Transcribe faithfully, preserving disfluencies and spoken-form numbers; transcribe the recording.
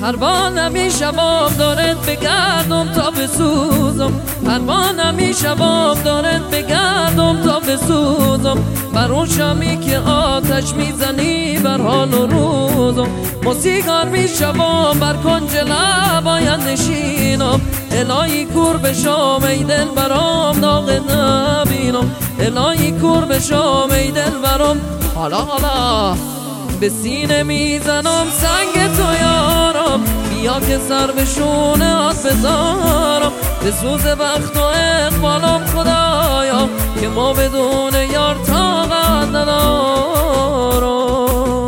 پروانم شباب دارد بگردم تا بسوزم، پروانم شباب دارد بگردم تا بسوزم، بر اون شامی که آتش میزنی بر حال و روزم. موسیقار می شباب بر کنج لباید نشینم، الهی کور بشام ای دل برام داغ نبینم، الهی کور بشام ای دل برام. حالا حالا به سینه میزنم سنگ تو یارم، بیا که سر به شونه آت بذارم، به سوز بخت و اقبالم خدایا که ما بدون یار طاقت ندارم.